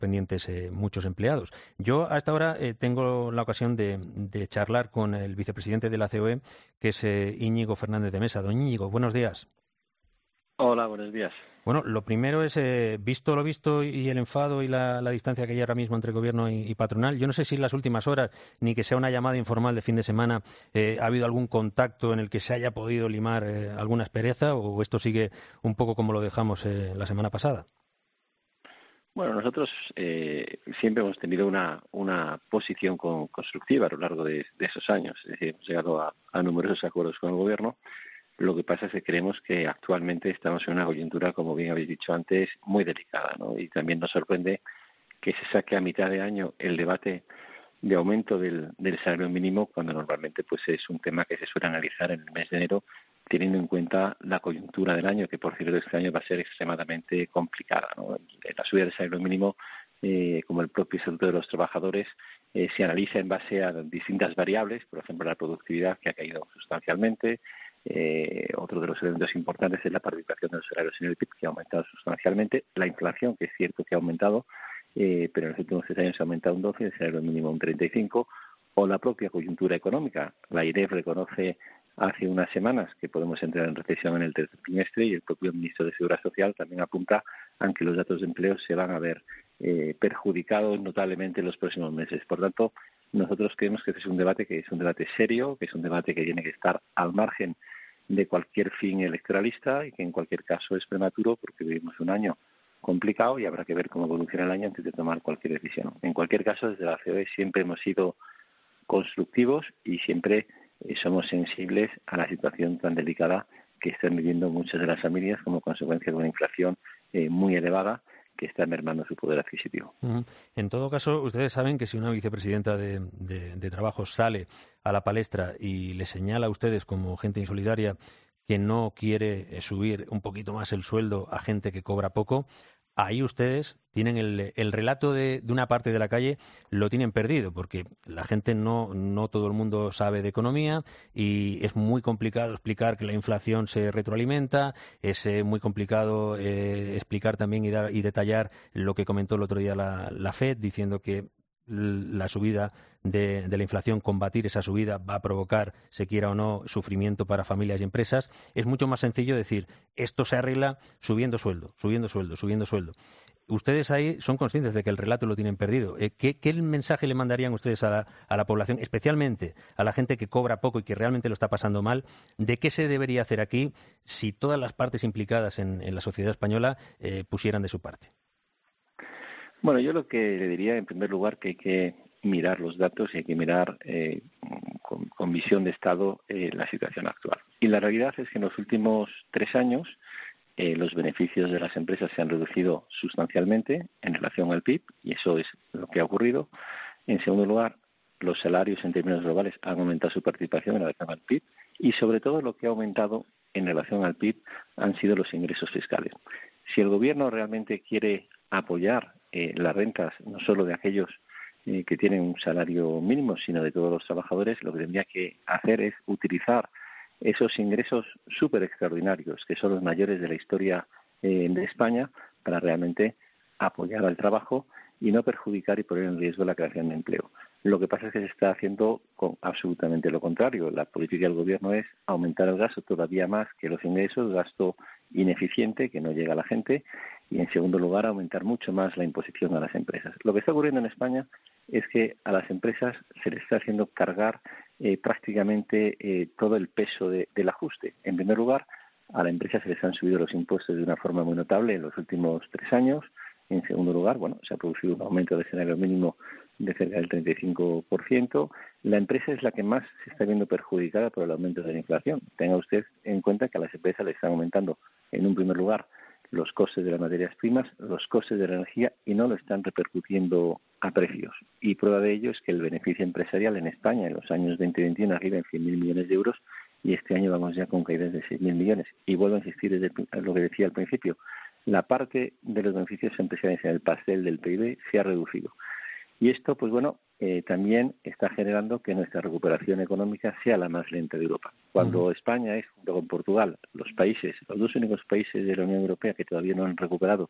pendientes muchos empleados. Yo hasta ahora tengo la ocasión de charlar con el vicepresidente de la COE, que es Íñigo Fernández de Mesa. Don Íñigo, buenos días. Hola, buenos días. Bueno, lo primero es, visto lo visto y el enfado y la distancia que hay ahora mismo entre gobierno y patronal, yo no sé si en las últimas horas, ni que sea una llamada informal de fin de semana, ha habido algún contacto en el que se haya podido limar alguna aspereza, o esto sigue un poco como lo dejamos la semana pasada. Bueno, nosotros siempre hemos tenido una posición constructiva a lo largo de esos años. Es decir, hemos llegado a numerosos acuerdos con el Gobierno. Lo que pasa es que creemos que actualmente estamos en una coyuntura, como bien habéis dicho antes, muy delicada, ¿no? Y también nos sorprende que se saque a mitad de año el debate de aumento del salario mínimo, cuando normalmente pues es un tema que se suele analizar en el mes de enero, teniendo en cuenta la coyuntura del año, que por cierto este año va a ser extremadamente complicada, ¿no? La subida del salario mínimo, como el propio Estatuto de los Trabajadores, se analiza en base a distintas variables, por ejemplo la productividad, que ha caído sustancialmente. Otro de los elementos importantes es la participación de los salarios en el PIB, que ha aumentado sustancialmente, la inflación, que es cierto que ha aumentado, pero en los últimos 3 años ha aumentado un 12, el salario mínimo un 35, o la propia coyuntura económica. La IREF reconoce hace unas semanas que podemos entrar en recesión en el tercer trimestre, y el propio ministro de Seguridad Social también apunta a que los datos de empleo se van a ver perjudicados notablemente en los próximos meses. Por tanto, nosotros creemos que este es un debate serio, que es un debate que tiene que estar al margen de cualquier fin electoralista, y que en cualquier caso es prematuro porque vivimos un año complicado y habrá que ver cómo evoluciona el año antes de tomar cualquier decisión. En cualquier caso, desde la COE siempre hemos sido constructivos y siempre somos sensibles a la situación tan delicada que están viviendo muchas de las familias como consecuencia de una inflación muy elevada, que está mermando su poder adquisitivo. En todo caso, ustedes saben que si una vicepresidenta de Trabajo sale a la palestra y le señala a ustedes como gente insolidaria que no quiere subir un poquito más el sueldo a gente que cobra poco, ahí ustedes tienen el relato de una parte de la calle, lo tienen perdido, porque la gente no todo el mundo sabe de economía y es muy complicado explicar que la inflación se retroalimenta, es muy complicado explicar también y detallar lo que comentó el otro día la FED, diciendo que la subida de la inflación, combatir esa subida, va a provocar, se quiera o no, sufrimiento para familias y empresas. Es mucho más sencillo decir, esto se arregla subiendo sueldo, subiendo sueldo, subiendo sueldo. Ustedes ahí son conscientes de que el relato lo tienen perdido. ¿Qué mensaje le mandarían ustedes a la población, especialmente a la gente que cobra poco y que realmente lo está pasando mal? ¿De qué se debería hacer aquí si todas las partes implicadas en la sociedad española pusieran de su parte? Bueno, yo lo que le diría, en primer lugar, que hay que mirar los datos y hay que mirar con visión de Estado la situación actual. Y la realidad es que en los últimos 3 años los beneficios de las empresas se han reducido sustancialmente en relación al PIB, y eso es lo que ha ocurrido. En segundo lugar, los salarios en términos globales han aumentado su participación en relación al PIB, y sobre todo lo que ha aumentado en relación al PIB han sido los ingresos fiscales. Si el Gobierno realmente quiere apoyar las rentas, no solo de aquellos que tienen un salario mínimo, sino de todos los trabajadores, lo que tendría que hacer es utilizar esos ingresos súper extraordinarios, que son los mayores de la historia de España, para realmente apoyar al trabajo y no perjudicar y poner en riesgo la creación de empleo. Lo que pasa es que se está haciendo con absolutamente lo contrario. La política del Gobierno es aumentar el gasto todavía más que los ingresos, gasto ineficiente que no llega a la gente, y en segundo lugar aumentar mucho más la imposición a las empresas. Lo que está ocurriendo en España es que a las empresas se les está haciendo cargar prácticamente todo el peso del ajuste. En primer lugar, a la empresa se les han subido los impuestos de una forma muy notable en los últimos 3 años. En segundo lugar, se ha producido un aumento del salario mínimo de cerca del 35%. La empresa es la que más se está viendo perjudicada por el aumento de la inflación. Tenga usted en cuenta que a las empresas le están aumentando, en un primer lugar, los costes de las materias primas, los costes de la energía, y no lo están repercutiendo a precios. Y prueba de ello es que el beneficio empresarial en España en los años 2021 arriba en 100.000 millones de euros, y este año vamos ya con caídas de 6.000 millones. Y vuelvo a insistir desde lo que decía al principio, la parte de los beneficios empresariales en el pastel del PIB se ha reducido. Y esto, también está generando que nuestra recuperación económica sea la más lenta de Europa. Cuando España es, junto con Portugal, los 2 únicos países de la Unión Europea que todavía no han recuperado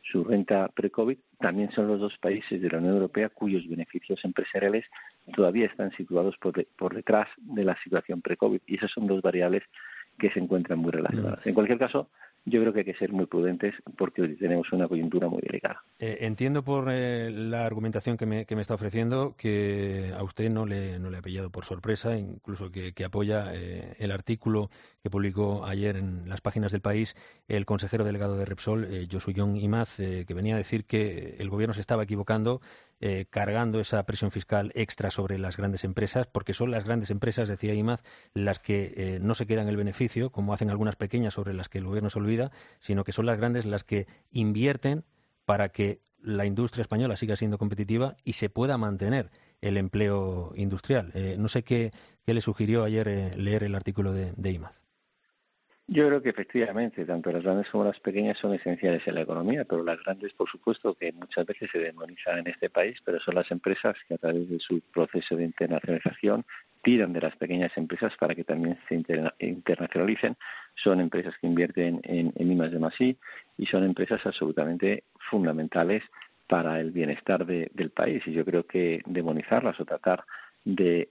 su renta pre-COVID, también son los dos países de la Unión Europea cuyos beneficios empresariales todavía están situados por detrás de la situación pre-COVID. Y esas son dos variables que se encuentran muy relacionadas. En cualquier caso, yo creo que hay que ser muy prudentes porque hoy tenemos una coyuntura muy delicada. Entiendo por la argumentación que me está ofreciendo que a usted no le ha pillado por sorpresa, incluso que apoya el artículo que publicó ayer en las páginas del País el consejero delegado de Repsol, Yosuyon Imaz, que venía a decir que el gobierno se estaba equivocando cargando esa presión fiscal extra sobre las grandes empresas, porque son las grandes empresas, decía Imaz, las que no se quedan el beneficio, como hacen algunas pequeñas sobre las que el gobierno se olvida, sino que son las grandes las que invierten para que la industria española siga siendo competitiva y se pueda mantener el empleo industrial. No sé qué le sugirió ayer leer el artículo de Imaz. Yo creo que efectivamente, tanto las grandes como las pequeñas son esenciales en la economía, pero las grandes, por supuesto, que muchas veces se demonizan en este país, pero son las empresas que a través de su proceso de internacionalización tiran de las pequeñas empresas para que también se internacionalicen. Son empresas que invierten en I+D+I y son empresas absolutamente fundamentales para el bienestar del país. Y yo creo que demonizarlas o tratar de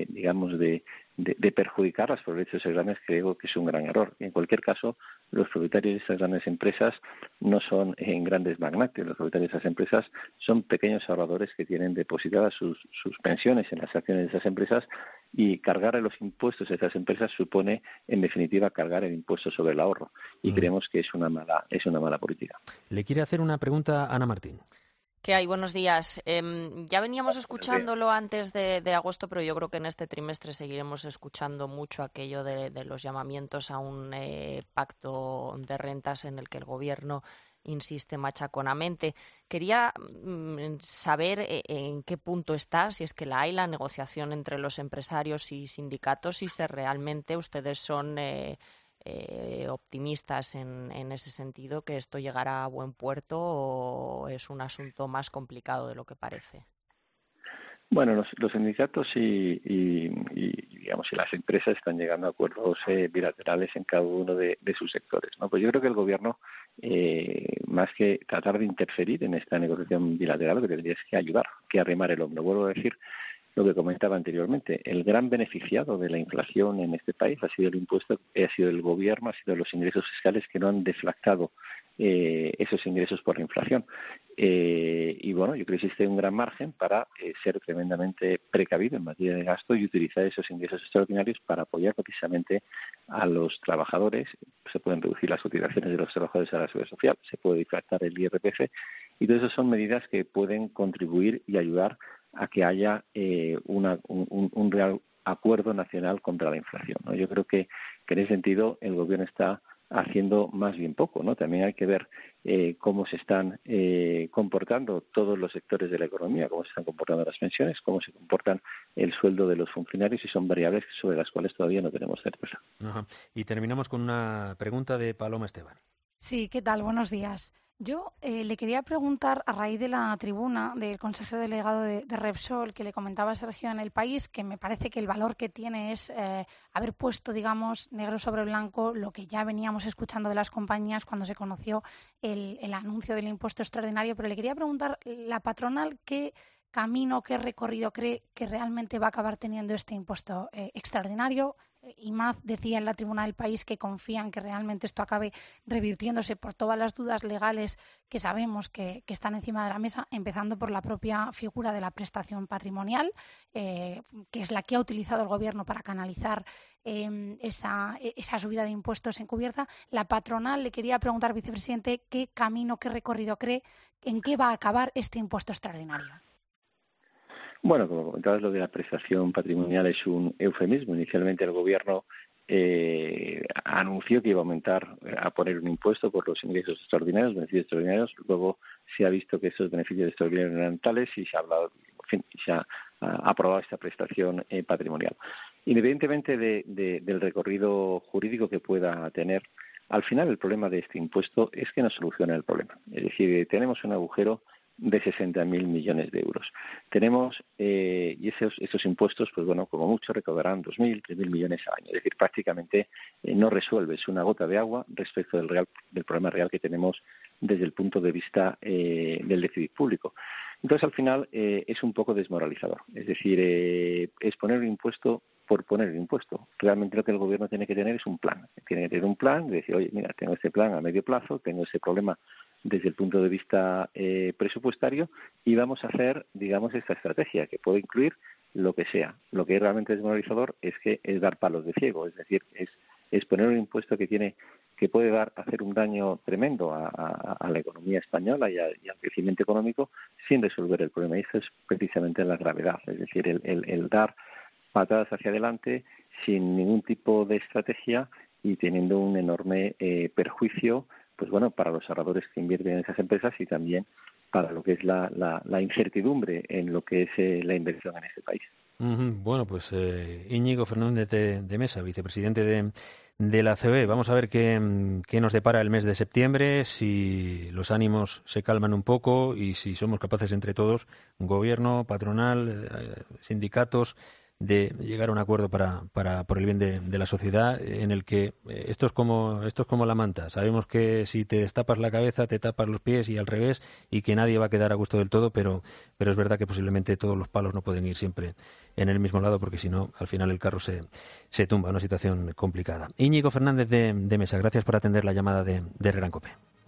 perjudicarlas por el hecho de ser grandes, creo que es un gran error. En cualquier caso, los propietarios de estas grandes empresas no son grandes magnates. Los propietarios de esas empresas son pequeños ahorradores que tienen depositadas sus pensiones en las acciones de esas empresas, y cargar los impuestos a esas empresas supone, en definitiva, cargar el impuesto sobre el ahorro. Y creemos que es una mala política. Le quiere hacer una pregunta a Ana Martín. ¿Qué hay? Buenos días. Ya veníamos escuchándolo antes de agosto, pero yo creo que en este trimestre seguiremos escuchando mucho aquello de los llamamientos a un pacto de rentas en el que el Gobierno insiste machaconamente. Quería saber en qué punto está, si es que la hay, la negociación entre los empresarios y sindicatos, y si realmente ustedes son optimistas en ese sentido, que esto llegará a buen puerto, o es un asunto más complicado de lo que parece. Bueno, los sindicatos y las empresas están llegando a acuerdos bilaterales en cada uno de sus sectores, ¿no? Pues yo creo que el gobierno, más que tratar de interferir en esta negociación bilateral, lo que tendría es que ayudar, que arrimar el hombro. Vuelvo a decir lo que comentaba anteriormente. El gran beneficiado de la inflación en este país ha sido el impuesto, ha sido el gobierno, ha sido los ingresos fiscales que no han deflactado esos ingresos por la inflación. Y bueno, yo creo que existe un gran margen para ser tremendamente precavido en materia de gasto y utilizar esos ingresos extraordinarios para apoyar precisamente a los trabajadores. Se pueden reducir las cotizaciones de los trabajadores a la seguridad social, se puede deflactar el IRPF, y todas esas son medidas que pueden contribuir y ayudar a que haya un real acuerdo nacional contra la inflación, ¿no? Yo creo que en ese sentido el gobierno está haciendo más bien poco, ¿no? También hay que ver cómo se están comportando todos los sectores de la economía, cómo se están comportando las pensiones, cómo se comportan el sueldo de los funcionarios, y son variables sobre las cuales todavía no tenemos certeza. Ajá. Y terminamos con una pregunta de Paloma Esteban. Sí, ¿qué tal? Buenos días. Yo le quería preguntar, a raíz de la tribuna del consejero delegado de Repsol, que le comentaba Sergio en El País, que me parece que el valor que tiene es haber puesto, digamos, negro sobre blanco lo que ya veníamos escuchando de las compañías cuando se conoció el anuncio del impuesto extraordinario. Pero le quería preguntar, la patronal, ¿qué camino, qué recorrido cree que realmente va a acabar teniendo este impuesto extraordinario? Imaz decía en la tribuna del País que confían que realmente esto acabe revirtiéndose por todas las dudas legales que sabemos que están encima de la mesa, empezando por la propia figura de la prestación patrimonial, que es la que ha utilizado el Gobierno para canalizar esa subida de impuestos encubierta. La patronal, le quería preguntar, vicepresidente, ¿qué camino, qué recorrido cree, en qué va a acabar este impuesto extraordinario? Bueno, como comentabas, lo de la prestación patrimonial es un eufemismo. Inicialmente el Gobierno anunció que iba a aumentar, a poner un impuesto por los ingresos extraordinarios, beneficios extraordinarios. Luego se ha visto que esos beneficios extraordinarios eran tales y se ha hablado, en fin, se ha aprobado esta prestación patrimonial. Independientemente del recorrido jurídico que pueda tener, al final el problema de este impuesto es que no soluciona el problema. Es decir, tenemos un agujero de 60.000 millones de euros. Tenemos, y esos impuestos, pues bueno, como mucho recaudarán 2.000, 3.000 millones al año. Es decir, prácticamente no resuelve, es una gota de agua respecto del problema real que tenemos desde el punto de vista del déficit público. Entonces, al final, es un poco desmoralizador. Es decir, es poner un impuesto por poner el impuesto. Realmente lo que el gobierno tiene que tener es un plan. Tiene que tener un plan de decir, oye, mira, tengo este plan a medio plazo, tengo ese problema desde el punto de vista presupuestario y vamos a hacer, digamos, esta estrategia que puede incluir lo que sea. Lo que es realmente desmoralizador es dar palos de ciego, es decir, es poner un impuesto que puede hacer un daño tremendo a la economía española y al crecimiento económico sin resolver el problema. Y eso es precisamente la gravedad, es decir, el dar patadas hacia adelante sin ningún tipo de estrategia y teniendo un enorme perjuicio, pues bueno, para los ahorradores que invierten en esas empresas y también para lo que es la incertidumbre en lo que es la inversión en este país. Bueno, pues Íñigo Fernández de Mesa, vicepresidente de la COE. Vamos a ver qué nos depara el mes de septiembre, si los ánimos se calman un poco y si somos capaces entre todos, gobierno, patronal, sindicatos, de llegar a un acuerdo por el bien de la sociedad, en el que esto es como la manta. Sabemos que si te destapas la cabeza, te tapas los pies y al revés, y que nadie va a quedar a gusto del todo, pero es verdad que posiblemente todos los palos no pueden ir siempre en el mismo lado, porque si no, al final el carro se tumba. Una situación complicada. Íñigo Fernández de Mesa, gracias por atender la llamada de Herrera en COPE.